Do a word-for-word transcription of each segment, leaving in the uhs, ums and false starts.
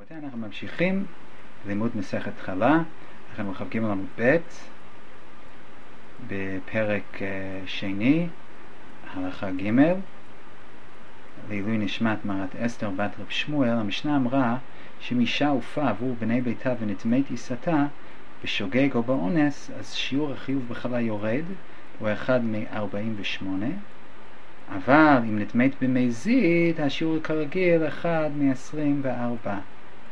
רבותיי, אנחנו ממשיכים לימוד מסכת חלה. אנחנו בכ"ג עמוד ב' בפרק שני, הלכה ג', לעילוי נשמת מרת אסתר בת רב שמואל. המשנה אמרה שאם אישה עופה עבור בני ביתה ונטמאת עיסתה בשוגג או באונס, אז שיעור החיוב בחלה יורד, הוא אחד מ-ארבעים ושמונה, אבל אם נטמאת במזיד, השיעור כרגיל אחד מ-עשרים וארבע.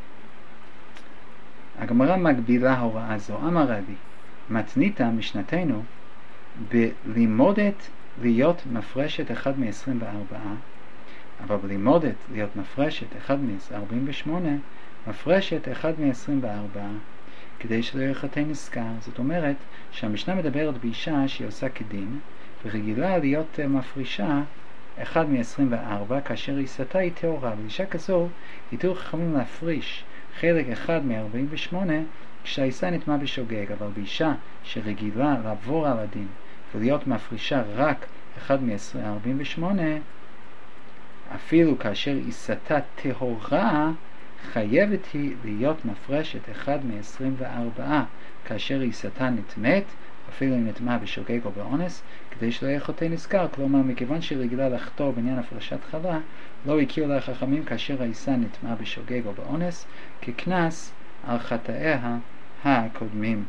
הגמרא מגבילה הוראה זו. אמר רבי, מתניתא משנתנו בלימודת להיות מפרשת אחד מ-עשרים וארבע, אבל בלימודת להיות מפרשת אחד מ-ארבעים ושמונה, מפרשת אחד מ-עשרים וארבע, כדי שלא יחטא נזכר. זאת אומרת שהמשנה מדברת באישה שהיא עושה כדין, ורגילה להיות מפרישה אחד מ-עשרים וארבע כאשר עיסתה היא טהורה. ואישה כזו יתירו חכמים להפריש חלק אחד מ-ארבעים ושמונה כשהעיסה נטמאה בשוגג, אבל באישה שרגילה לעבור על הדין ולהיות מפרישה רק אחד מ-ארבעים ושמונה, אפילו כאשר עיסתה טהורה, חייבת היא להיות מפרשת אחד מ-עשרים וארבע כאשר עיסתה נטמאת, אפילו אם נטמאה בשוגג או באונס, כדי שלא יהיה חוטא נזכר. כלומר, מכיוון שרגילה לחטוא בעניין הפרשת חלה, לא הכירו לה חכמים כאשר העיסה נטמאה בשוגג או באונס כקנס על חטאיה הקודמים.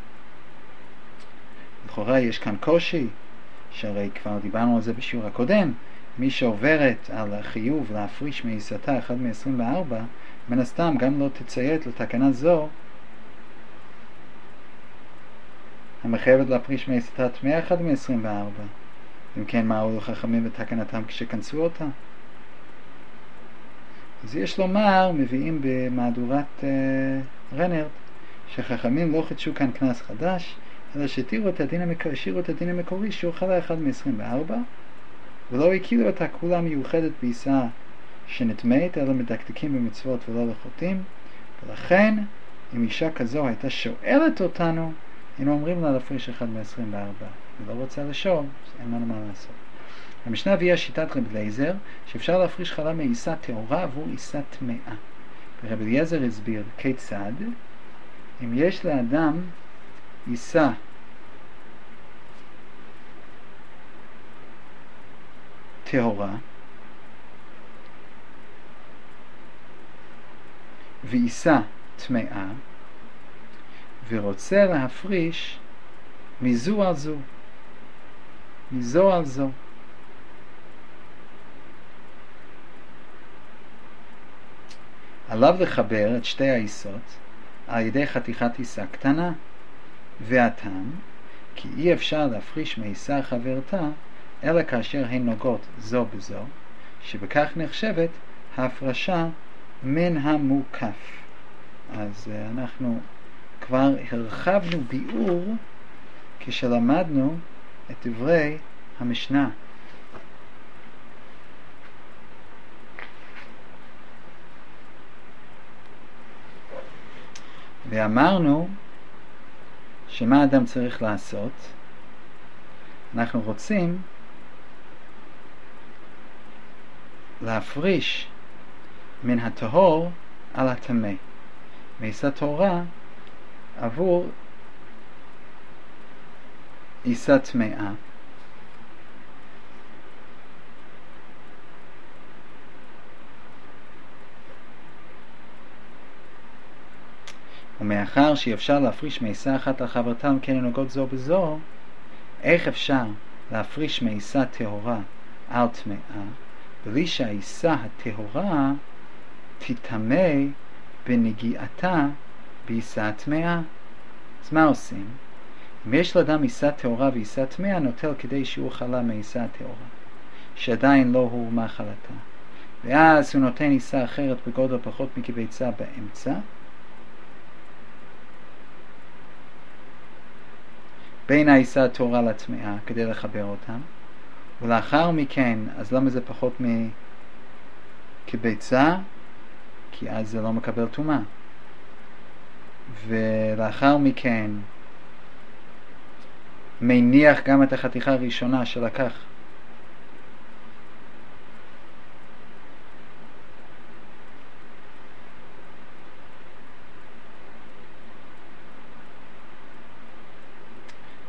לכאורה יש כאן קושי, שהרי כבר דיברנו על זה בשיעור הקודם. מי שעוברת על החיוב להפריש מעיסתה אחד מ-עשרים וארבע, מן הסתם גם לא תציית לתקנה זו המחייבת להפריש מעיסתה טמאה אחד מ-עשרים וארבע. אם כן, מה הועילו חכמים בתקנתם כשכנסו אותה? אז יש לומר, מביאים במהדורת uh, רנרד, שחכמים לא חידשו כאן קנס חדש, אלא שתירו את הדין המקורי, השאירו את הדין המקורי שהוא חלה אחד מ-עשרים וארבע, ולא הכירו את הכולה מיוחדת בעיסה שנטמאת, אלא מדקדקים במצוות ולא לחוטאים. ולכן, אם אישה כזו הייתה שואלת אותנו, היינו אומרים לה להפריש אחד מ-עשרים וארבע. היא לא רוצה לשאול, אין לנו מה לעשות. המשנה הביאה שיטת רב אליעזר, שאפשר להפריש חלה מעיסה טהורה עבור עיסה טמאה. ורב אליעזר הסביר כיצד, אם יש לאדם עיסה טהורה ועיסה טמאה, ורוצה להפריש מזו על זו, מזו על זו, עליו לחבר את שתי העיסות על ידי חתיכת עיסה קטנה. והטעם כי אי אפשר להפריש מעיסה חברתה אלא כאשר הן נוגעות זו בזו, שבכך נחשבת ההפרשה מן המוקף. אז אנחנו כבר הרחבנו ביאור כשלמדנו את דברי המשנה. ואמרנו שמה אדם צריך לעשות? אנחנו רוצים להפריש מן הטהור על הטמא, מעיסה טהורה עבור עיסה טמאה. ומאחר שאפשר להפריש מעיסה אחת על חברתה כן נוגעות זו בזו, איך אפשר להפריש מעיסה טהורה על טמאה בלי שהעיסה הטהורה תטמא בנגיעתה בעיסה טמאה? אז מה עושים? אם יש לאדם עיסה טהורה ועיסה טמאה, נוטל כדי שהוא חלה מעיסה הטהורה שעדיין לא הורמה חלתה, ואז הוא נותן עיסה אחרת בגודל פחות מכביצה באמצע, בין העיסה הטהורה לטמאה, כדי לחבר אותם. ולאחר מכן, אז למה זה פחות מכביצה? כי אז זה לא מקבל טומאה. ולאחר מכן מניח גם את החתיכה הראשונה שלקח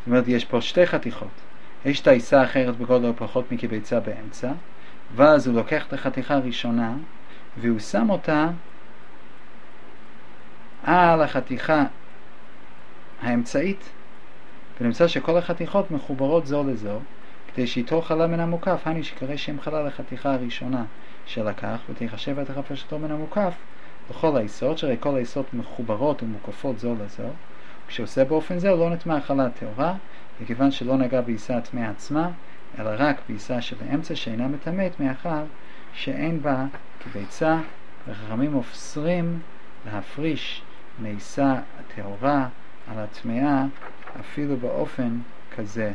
זאת אומרת, יש פה שתי חתיכות. יש את העיסה האחרת בגודל פחות מכביצה באמצע, ואז הוא לוקח את החתיכה הראשונה, והוא שם אותה על החתיכה האמצעית, ונמצא שכל החתיכות מחוברות זו לזו, כדי שיתור חלה מן המוקף, הני שקרא שם חלה לחתיכה הראשונה שלקח, ותחשב את החפשתו מן המוקף לכל היסוד, שהרי כל היסוד מחוברות ומוקפות זו לזו. כשעושה באופן זה, הוא לא נטמע חלה טהורה, וכיוון שלא נגע בעיסה הטמאה עצמה, אלא רק בעיסה שבאמצע שאינה מטמאת, מאחר שאין בה כביצה, וחכמים אוסרים להפריש מעיסה הטהורה על הטמאה אפילו באופן כזה.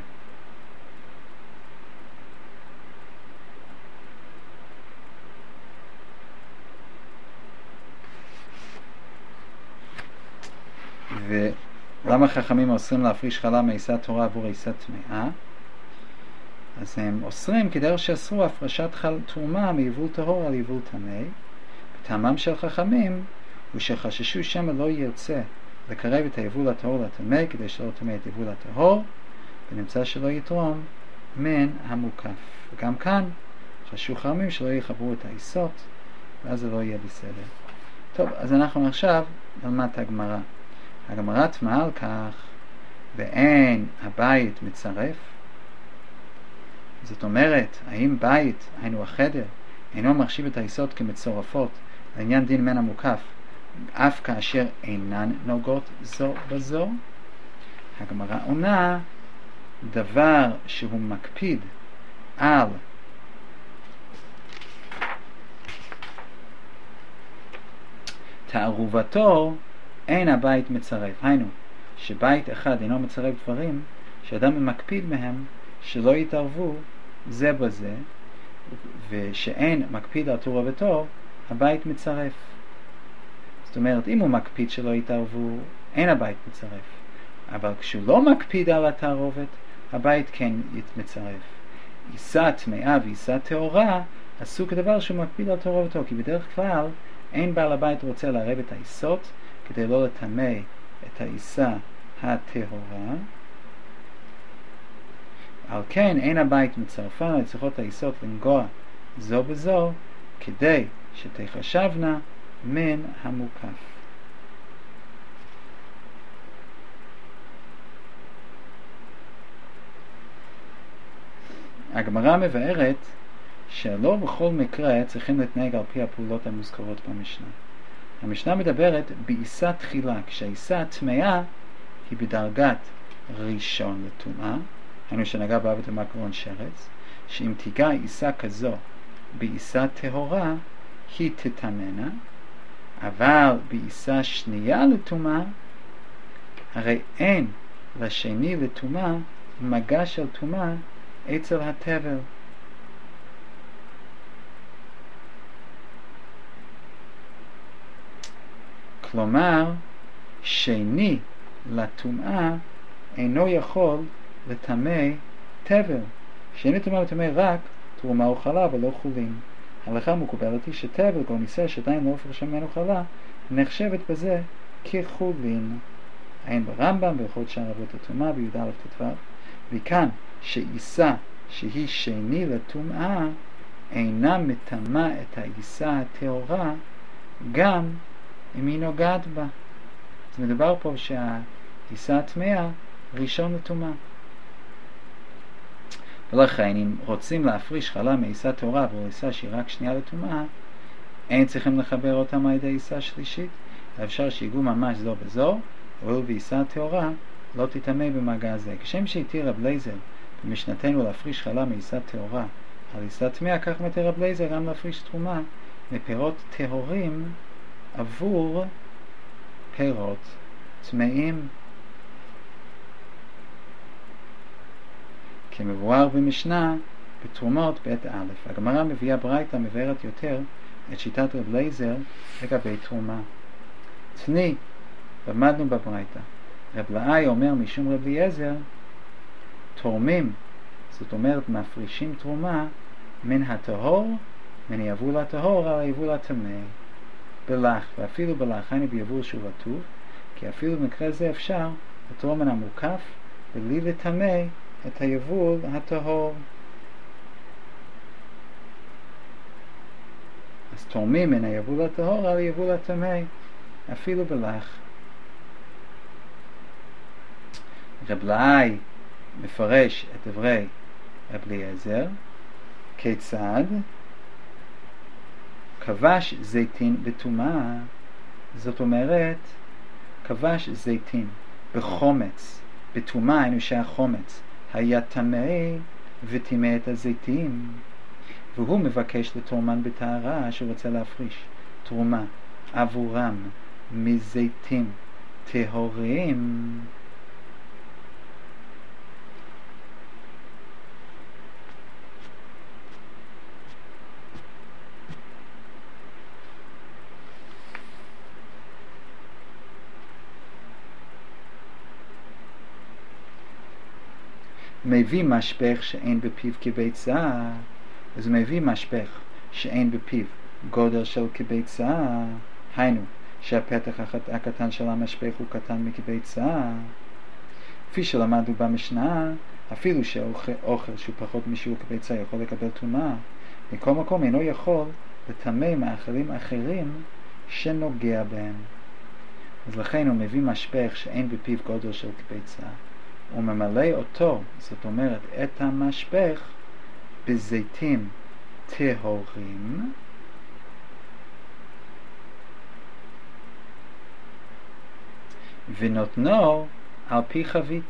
ולמה חכמים אוסרים להפריש חלה מעיסה טהורה עבור עיסה טמאה? אז הם אוסרים כדרך שאסרו הפרשת תרומה מיבול טהור על יבול טמא. וטעמם של חכמים הוא שחששו שמא לא ירצה לקרב את היבול הטהור לטמא, כדי שלא טמא את יבול הטהור, ונמצא שלא יתרום מן המוקף. וגם כאן חששו חכמים שלא יחברו את העיסות, ואז זה לא יהיה בסדר. טוב, אז אנחנו עכשיו נלמד את הגמרא. הגמרא תמה על כך, ואין הבית מצרף. זאת אומרת, האם בית, היינו החדר, אינו מחשיב את העיסות כמצורפות לעניין דין מן המוקף, אף כאשר אינן נוגעות זו בזו? הגמרא עונה, דבר שהוא מקפיד על תערובתו, אין הבית מצרף. היינו, שבית אחד אינו מצרף דברים שאדם מקפיד מהם שלא יתערבו זה בזה, ושאין מקפיד על תערובתו, הבית מצרף. זאת אומרת, אם הוא מקפיד שלא יתערבו, אין הבית מצרף. אבל כשהוא לא מקפיד על התערובת, הבית כן מצרף. עיסה טמאה ועיסה טהורה עשו כדבר שהוא מקפיד על תערובתו, כי בדרך כלל אין בעל הבית רוצה לערב את העיסות כדי לא לטמא את העיסה הטהורה. על כן אין הבית מצרפן על צריכות העיסות לנגוע זו בזו, כדי שתחשבנה מן המוקף. הגמרא מבארת שלא בכל מקרה צריכים להתנהג על פי הפעולות המוזכרות במשנה. המשנה מדברת בעיסה תחילה, כשהעיסה הטמאה היא בדרגת ראשון לטומאה, היינו שנגע בה בטומאה קרון שרץ, שאם תיגע עיסה כזו בעיסה טהורה, היא תטמנה, אבל בעיסה שנייה לטומאה, הרי אין לשני לטומאה מגע של טומאה אצל הטבל. כלומר, שני לטומאה אינו יכול לטמא טבל. שני לטומאה לטמא רק תרומה או חלה, ולא חולין. ההלכה מקובלת היא שטבל, או ניסה שעדיין לא הפרשה ממנו חלה, נחשבת בזה כחולין. אין ברמב"ם בהלכות שאר אבות הטומאה בי"א ט"ו, וכאן שעיסה שהיא שני לטומאה אינה מטמאה את העיסה הטהורה גם אם היא נוגעת בה. אז מדובר פה שהעיסה הטמאה ראשון לטומאה. ולכן אם רוצים להפריש חלה מעיסה טהורה ועבור עיסה שהיא רק שנייה לטומאה, אין צריכים לחבר אותם על ידי עיסה שלישית, אפשר שיגעו ממש זו בזו, אבל בעיסה טהורה לא תטמא במגע זה. כשם שהתיר רב אליעזר במשנתנו להפריש חלה מעיסה טהורה על עיסה טמאה, כך מתיר רב אליעזר גם להפריש תרומה מפירות טהורים עבור פירות טמאים. כמבואר במשנה בתרומות בית א'. הגמרא מביאה ברייתא מבארת יותר את שיטת רב אליעזר לגבי תרומה. תני, למדנו בברייתא, רב לאי אומר משום רב אליעזר, תורמים, זאת אומרת מפרישים תרומה מן הטהור, מן יבול הטהור על היבול הטמא. בלח, ואפילו בלח, היינו ביבול שהוא רטוב, כי אפילו במקרה זה אפשר לתרום מן המוקף בלי לטמא את היבול הטהור. אז תורמים מן היבול הטהור על היבול הטמא, אפילו בלח. רב לאי מפרש את דברי רב אליעזר, כיצד? כבש זיתין בטומאה, זאת אומרת, כבש זיתין בחומץ, בטומאה, היינו שהחומץ היה טמא וטימא את הזיתים, והוא מבקש לתורמן בטהרה שהוא רוצה להפריש תרומה עבורם מזיתים טהורים. מביא משפך שאין בפיו כביצה, אז הוא מביא משפך שאין בפיו גודל של כביצה, היינו שהפתח הקטן של המשפך הוא קטן מכביצה, כפי שלמדנו במשנה, אפילו שאוכל שהוא פחות משיעור כביצה יכול לקבל טומאה, מכל מקום אינו יכול לטמא מאכלים אחרים שנוגע בהם. אז לכן הוא מביא משפך שאין בפיו גודל של כביצה, הוא ממלא אותו, זאת אומרת את המשפך, בזיתים טהורים, ונותנו על פי חבית.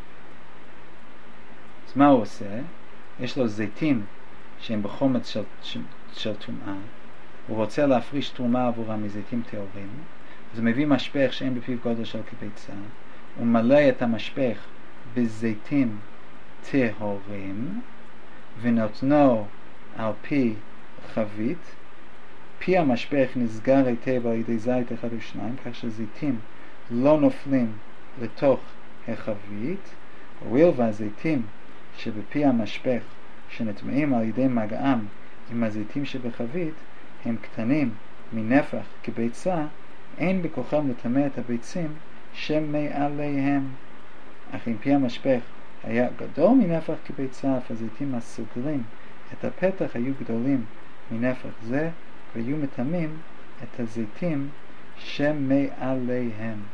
אז מה הוא עושה? יש לו זיתים שהם בחומץ של, של, של טומאה, הוא רוצה להפריש תרומה עבורם מזיתים טהורים, אז הוא מביא משפך שאין בפיו גודל של כביצה, הוא מלא את המשפך בזיתים טהורים, ונותנו על פי חבית. פי המשפך נסגר היטב על ידי זית אחד או שניים, כך שזיתים לא נופלים לתוך החבית. הואיל והזיתים שבפי המשפך שנטמעים על ידי מגעם עם הזיתים שבחבית הם קטנים מנפח כביצה, אין בכוחם לטמא את הביצים שמעליהם. אך אם פי המשפך היה גדול מנפח כביצה, אף הזיתים הסוגרים את הפתח היו גדולים מנפח זה, והיו מטמאים את הזיתים שמעליהם.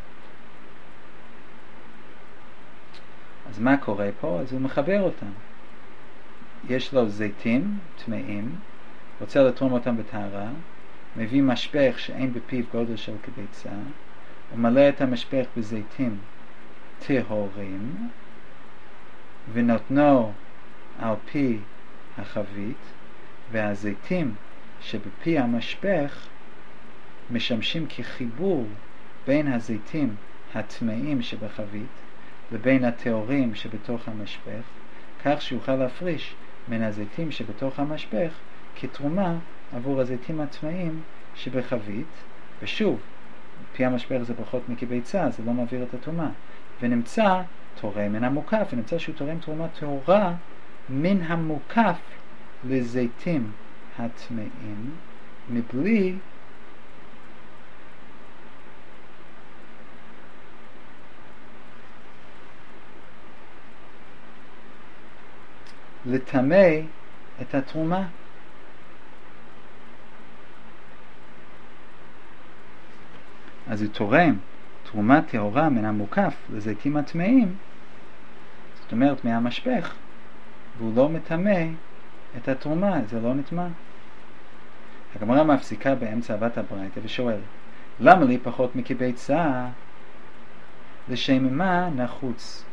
אז מה קורה פה? אז הוא מחבר אותם. יש לו זיתים טמאים, רוצה לתרום אותם בטהרה, מביא משפך שאין בפיו גודל של כביצה, הוא מלא את המשפך בזיתים טהורים, ונותנו על פי החבית, והזיתים שבפי המשפך משמשים כחיבור בין הזיתים הטמאים שבחבית לבין הטהורים שבתוך המשפך, כך שיוכל להפריש מן הזיתים שבתוך המשפך כתרומה עבור הזיתים הטמאים שבחבית. ושוב, פי המשפך זה פחות מכביצה, זה לא מעביר את התרומה, ונמצא תורם מן המוקף, ונמצא שהוא תורם תרומה טהורה מן המוקף לזיתים הטמאים, מבלי לטמא את התרומה. אז הוא תורם תרומה טהורה מן המוקף לזיתים הטמאים, זאת אומרת מהמשפך, והוא לא מטמא את התרומה, זה לא נטמא. הגמרא מפסיקה באמצע אבת הברייתא ושואלת, למה לי פחות מכביצה? לשם מה נחוץ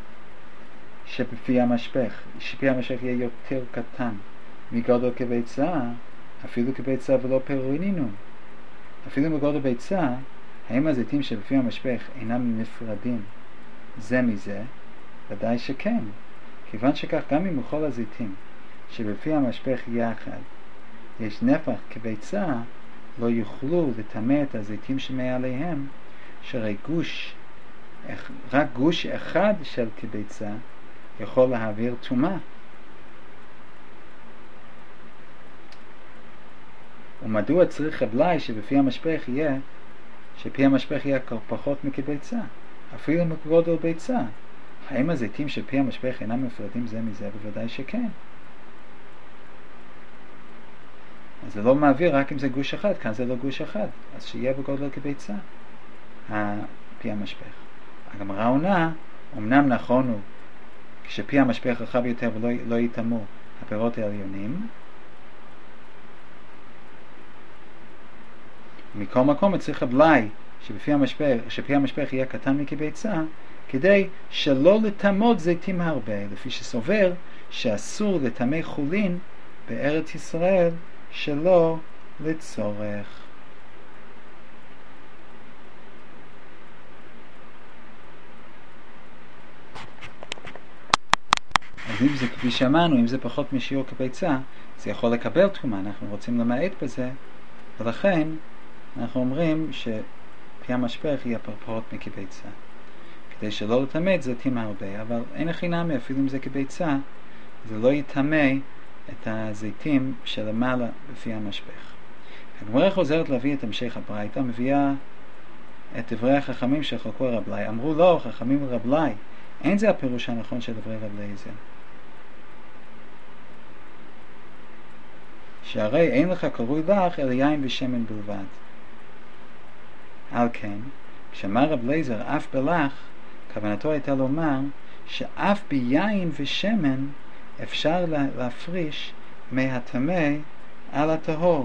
שבפי המשפך, שפי המשפך יהיה יותר קטן מגודל כביצה, אפילו כביצה ולא פירורינינו. אפילו מגודל ביצה, האם הזיתים שבפי המשפך אינם נפרדים זה מזה? ודאי שכן. כיוון שכך, גם אם בכל הזיתים שבפי המשפך יחד יש נפח כביצה, לא יוכלו לטמא את הזיתים שמעליהם, שרי גוש, רק גוש אחד של כביצה יכול להעביר טומאה. ומדוע צריך רב לאי שבפי המשפך יהיה, שפי המשפך יהיה פחות מכביצה, אפילו מגודל ביצה? האם הזיתים של פי המשפך אינם מפרדים זה מזה? בוודאי שכן. אז זה לא מעביר רק אם זה גוש אחד, כאן זה לא גוש אחד, אז שיהיה בגודל כביצה, פי המשפך. הגמרא עונה, אמנם נכון הוא, כשפי המשפך רחב יותר ולא לא יתאמו הפירות העליונים, מכל מקום צריך הבלאי שפי המשפך, שפי המשפך יהיה קטן מכביצה, כדי שלא לטמות זיתים הרבה, לפי שסובר שאסור לטמא חולין בארץ ישראל שלא לצורך. אז אם זה, כפי שאמרנו, אם זה פחות משיעור כביצה, זה יכול לקבל תרומה, אנחנו רוצים למעט בזה, ולכן אנחנו אומרים שפי המשפך יהיה פחות מכביצה, כדי שלא לטמא זיתים הרבה, אבל אין הכי נמי, אפילו אם זה כביצה, זה לא יטמא את הזיתים שלמעלה בפי המשפך. הגמרא חוזרת להביא את המשך הברייתא, מביאה את דברי החכמים שחלקו רב אליי. אמרו לו, חכמים רב אליי, אין זה הפירוש הנכון של דברי רב אליעזר. שהרי אין לך קרוי לך אלא יין ושמן בלבד. על כן, כשאמר רב אליעזר אף בלח, כוונתו הייתה לומר שאף ביין ושמן אפשר להפריש מהטמא על הטהור.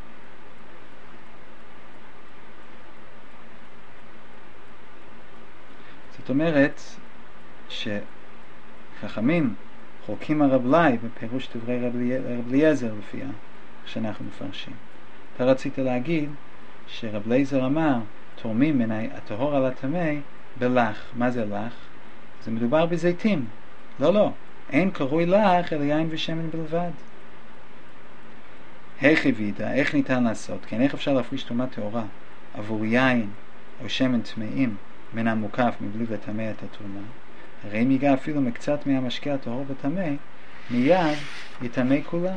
זאת אומרת שחכמים חולקים הרב אליי בפירוש דברי רב אליעזר לפיה שאנחנו מפרשים. אתה רצית להגיד שרב אליעזר אמר תורמים מן הטהור על הטמא בלח. מה זה לח? זה מדובר בזיתים. לא, לא. אין קרוי לך אלא יין ושמן בלבד. איך הבידה, איך ניתן לעשות? כן, איך אפשר להפריש תרומה טהורה עבור יין או שמן טמאים מן המוקף מבלי לטמא את התרומה? הרי אם ייגע אפילו מקצת מהמשקה הטהור בטמא, מיד יטמא כולה.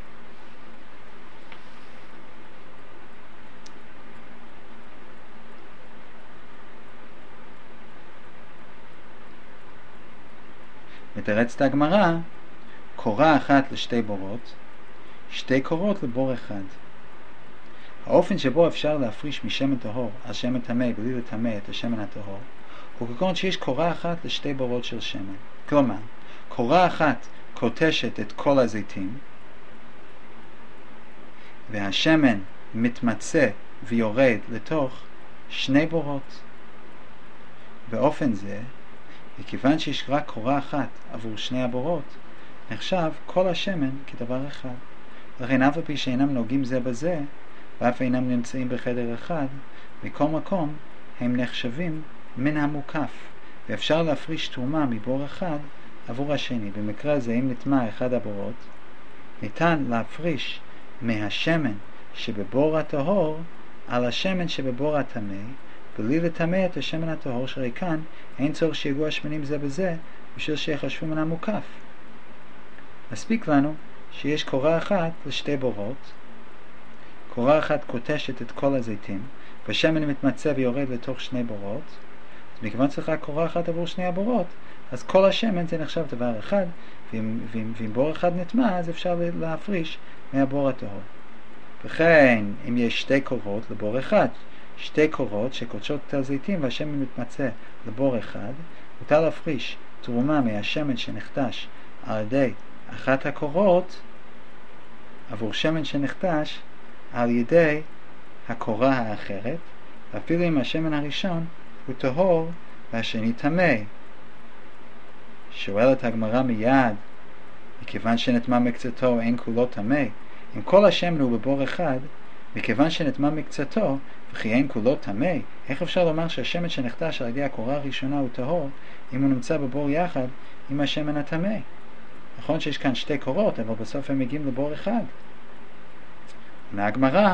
מתרצת הגמרא, קורה אחת לשתי בורות, שתי קורות לבור אחד. האופן שבו אפשר להפריש משמן טהור על שמן טמא בלי לטמא את השמן הטהור, הוא כגון שיש קורה אחת לשתי בורות של שמן. כלומר, קורה אחת קוטשת את כל הזיתים, והשמן מתמצא ויורד לתוך שני בורות. באופן זה, וכיוון שיש רק קורה אחת עבור שני הבורות, נחשב כל השמן כדבר אחד. לכן אף על פי שאינם נוגעים זה בזה, ואף אינם נמצאים בחדר אחד, מכל מקום הם נחשבים מן המוקף, ואפשר להפריש תרומה מבור אחד עבור השני. במקרה זה, אם נטמע אחד הבורות, ניתן להפריש מהשמן שבבור הטהור על השמן שבבור הטמא, בלי לטמא את השמן הטהור, שהרי כאן אין צורך שיגעו השמנים זה בזה, בשביל שיחשבו מן המוקף. מספיק לנו שיש קורה אחת לשתי בורות, קורה אחת קוטשת את כל הזיתים, והשמן מתמצא ויורד לתוך שני בורות, אז מכיוון צריך רק קורה אחת עבור שני הבורות, אז כל השמן זה נחשב דבר אחד, ואם, ואם, ואם בור אחד נטמע, אז אפשר להפריש מהבור הטהור. וכן, אם יש שתי קורות לבור אחד, שתי קורות שקודשות את הזיתים והשמן מתמצא לבור אחד, מותר להפריש תרומה מהשמן שנחתש על ידי אחת הקורות עבור שמן שנחתש על ידי הקורה האחרת, ואפילו אם השמן הראשון הוא טהור והשני טמא. שואלת הגמרא מיד, מכיוון שנטמע מקצתו אין כולו טמא, אם כל השמן הוא בבור אחד, מכיוון שנטמע מקצתו וכי אין כולו טמא, איך אפשר לומר שהשמן שנחתש על ידי הקורה הראשונה הוא טהור אם הוא נמצא בבור יחד עם השמן הטמא? נכון שיש כאן שתי קורות, אבל בסוף הם מגיעים לבור אחד. מהגמרא,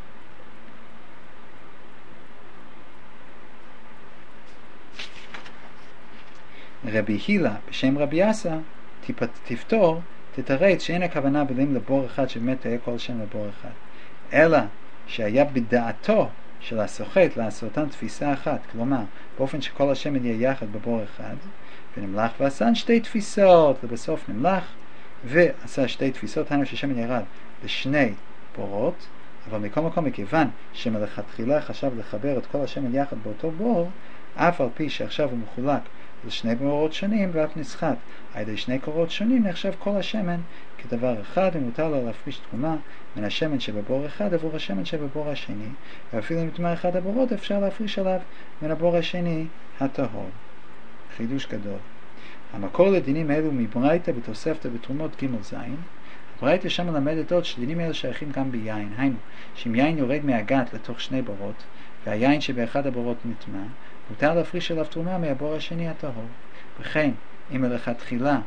רבי הילה בשם רבי אסא תפתור, תתרץ שאין הכוונה בלים לבור אחד שבאמת היה כל שם לבור אחד, אלא שהיה בדעתו של הסוחט לעשותן תפיסה אחת, כלומר, באופן שכל השמן יהיה יחד בבור אחד, ונמלח ועשן שתי תפיסות, ובסוף נמלח, ועשה שתי תפיסות, היינו ששמן ירד לשני בורות, אבל מכל מקום מכיוון שמלכתחילה חשב לחבר את כל השמן יחד באותו בור, אף על פי שעכשיו הוא מחולק לשני בורות שונים ואף נסחט על ידי שני קורות שונים, נחשב כל השמן כדבר אחד, ומותר לו להפריש תרומה מן השמן שבבור אחד עבור השמן שבבור השני, ואפילו אם נטמע אחד הבורות אפשר להפריש עליו מן הבור השני הטהור. חידוש גדול. המקור לדינים אלו מברייתא בתוספתא בתרומות ג' ז'. הברייתא שם מלמדת עוד שדינים אלו שייכים גם ביין, היינו שאם יין יורד מהגת לתוך שני בורות והיין שבאחד הבורות נטמע, מותר להפריש עליו תרומה מהבור השני הטהור. וכן, אם מלכתחילה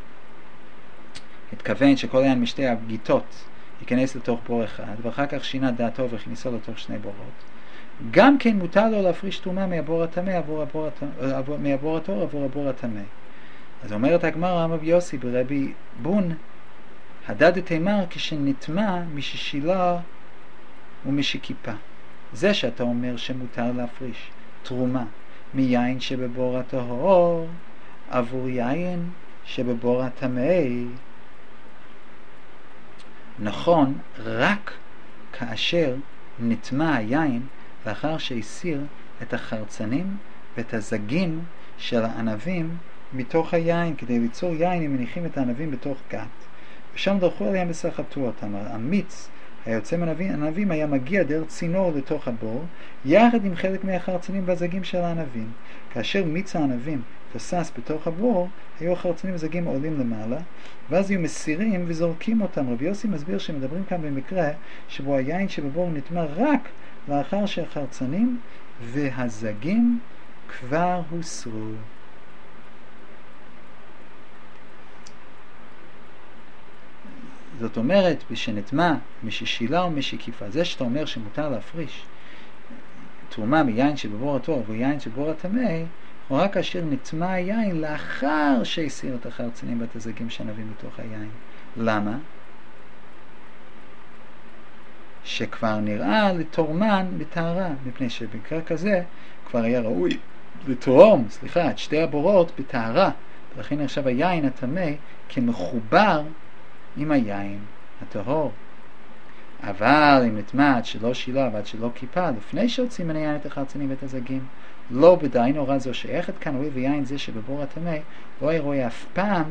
התכוון שכל יין משתי הגיטות ייכנס לתוך בור אחד, ואחר כך שינה דעתו וכניסו לתוך שני בורות, גם כן מותר לו להפריש תרומה מהבור הטמא עבור הבור הטהור, מהבור הטהור עבור הבור הטמא. אז אומרת הגמרא רבי יוסי ברבי בון, הדד תימר כשנטמע מששילה ומשכיפה. זה שאתה אומר שמותר להפריש תרומה מיין שבבור הטהור עבור יין שבבור הטמא, נכון רק כאשר נטמע היין לאחר שהסיר את החרצנים ואת הזגים של הענבים מתוך היין. כדי ליצור יין הם מניחים את הענבים בתוך גת, ושם דרכו עליהם וסחטו אותם. המיץ היוצא מהענבים היה מגיע דרך צינור לתוך הבור יחד עם חלק מהחרצנים והזגים של הענבים. כאשר מיץ הענבים תוסס בתוך הבור, היו החרצנים והזגים עולים למעלה, ואז היו מסירים וזורקים אותם. רבי יוסי מסביר שמדברים כאן במקרה שבו היין שבבור נטמע רק לאחר שהחרצנים והזגים כבר הוסרו. זאת אומרת, בשנטמע מששילה או משכיפה, זה שאתה אומר שמותר להפריש תרומה מיין שבבור הטהור ויין שבבור הטמא, או רק כאשר נטמע היין לאחר שהסיר את החרצנים ואת הזגים שענבים בתוך היין. למה? שכבר נראה לתורמן בטהרה, מפני שבמקרה כזה כבר היה ראוי לתרום, סליחה, את שתי הבורות בטהרה, ולכן עכשיו היין הטמא כמחובר עם היין הטהור. אבל אם נטמע עד שלא שילה ועד שלא כיפה, לפני שהוצאים מן היין את החרצנים ואת הזגים, לא בדין הוראה זו שייכת כאן, הואיל ויין זה שבבור הטמא לא היה רואה אף פעם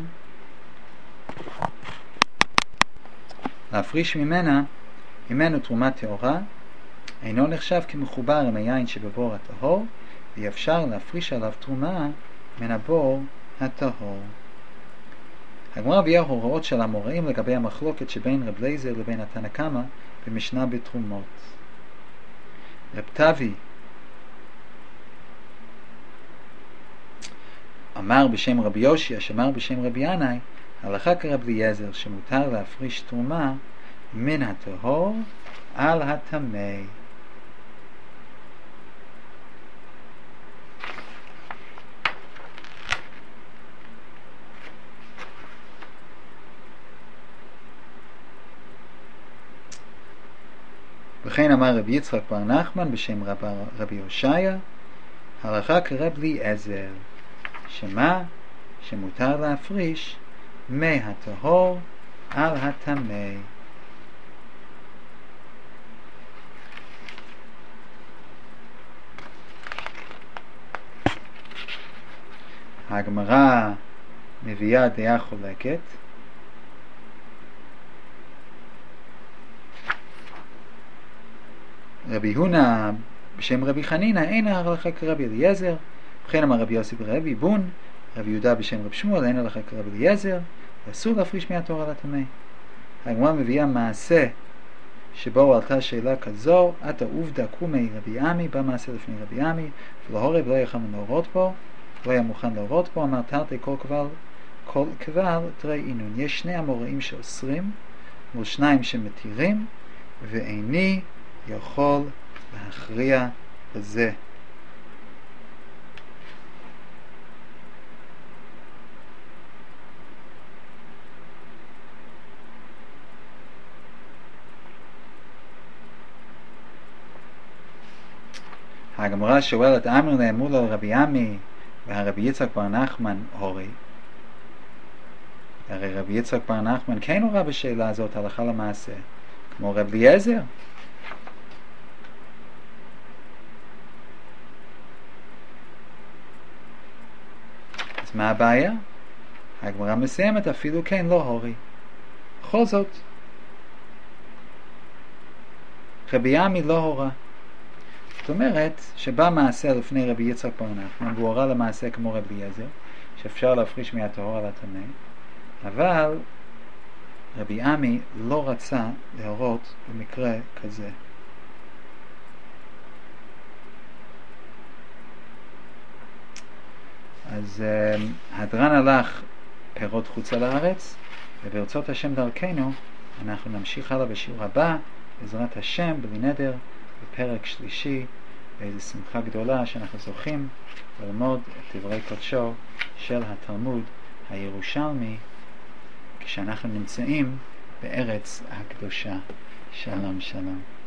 להפריש ממנה ממנו תרומה טהורה, אינו נחשב כמחובר עם היין שבבור הטהור, ואפשר להפריש עליו תרומה מן הבור הטהור. הגמרא מביאה הוראות של המוראים לגבי המחלוקת שבין רב אליעזר לבין התנא קמא במשנה בתרומות. רב טבי אמר בשם רבי יושע, שאמר בשם רבי ינאי, הלכה כרב אליעזר שמותר להפריש תרומה מן הטהור על הטמא. וכן אמר רבי יצחק בר נחמן בשם רב, רבי הושעיה, הלכה כרב אליעזר, שמה? שמותר להפריש מהטהור על הטמא. הגמרא מביאה דעה חולקת. רבי הונא בשם רבי חנינא אין ההלכה כרבי אליעזר, וכן אמר רבי יוסי ברבי בון, רבי יהודה בשם רב שמואל אין ההלכה כרבי אליעזר, ואסור להפריש מהטהור על הטמא. הגמרא מביאה מעשה שבו עלתה שאלה כזו, עתה עובדא קומי רבי עמי, בא מעשה לפני רבי עמי, ולהורב לא יכל להורות בו, לא היה מוכן להורות בו, אמר תרתי כל קבל, כל קבל תרי אינון. יש שני המוראים שאוסרים, ושניים שמתירים, ואיני יכול להכריע בזה. הגמרא שואלת, אמר נאמרו לו רבי עמי והרבי יצחק בר נחמן הורי. הרי רבי יצחק בר נחמן כן הורה בשאלה הזאת הלכה למעשה, כמו רב אליעזר. אז מה הבעיה? הגמרא מסיימת אפילו כן לא הורי. בכל זאת, רבי עמי לא הורה. זאת אומרת שבא מעשה לפני רבי יצחק בר נחמן והוא הורה למעשה כמו רבי אליעזר, שאפשר להפריש מהטהור על הטמא, אבל רבי עמי לא רצה להורות במקרה כזה. אז uh, הדרן הלך פירות חוצה לארץ, וברצות השם דרכנו אנחנו נמשיך הלאה בשיעור הבא בעזרת השם בלי נדר בפרק שלישי, באיזו שמחה גדולה שאנחנו זוכים ללמוד את דברי קודשו של התלמוד הירושלמי כשאנחנו נמצאים בארץ הקדושה. שלום שלום.